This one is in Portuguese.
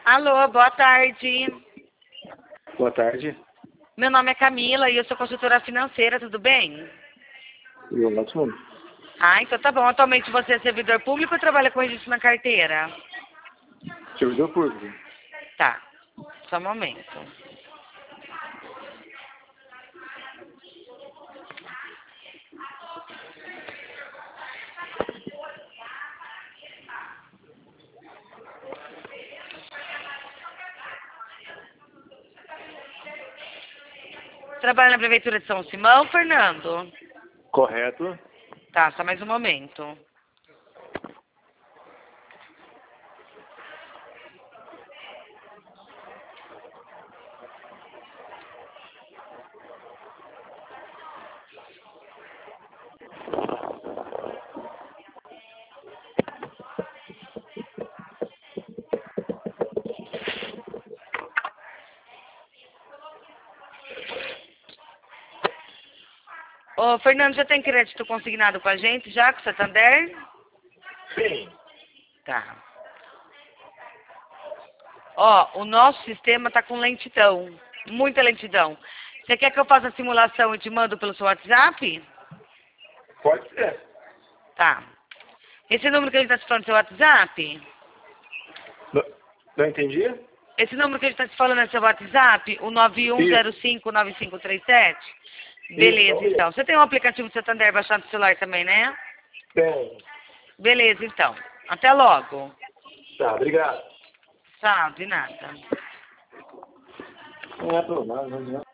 Alô, boa tarde. Boa tarde. Meu nome é Camila e eu sou consultora financeira, tudo bem? Ótimo. Ah, então tá bom. Atualmente você é servidor público ou trabalha com registro na carteira? Servidor público. Tá, só um momento. Trabalha na Prefeitura de São Simão, Fernando? Correto. Tá, só mais um momento. Ô, Fernando, já tem crédito consignado com a gente, já, com o Santander? Sim. Tá. Ó, o nosso sistema tá com lentidão, muita lentidão. Você quer que eu faça a simulação e te mando pelo seu WhatsApp? Pode ser. Tá. Esse número que a gente tá te falando é seu WhatsApp? Não, não entendi? Esse número que a gente tá te falando é seu WhatsApp? O 91059537? Beleza, Isso. então. Você tem um aplicativo do Santander baixado no celular também, né? Tem. Beleza, então. Até logo. Tá, obrigado. Tchau, de nada. Não é problema, não.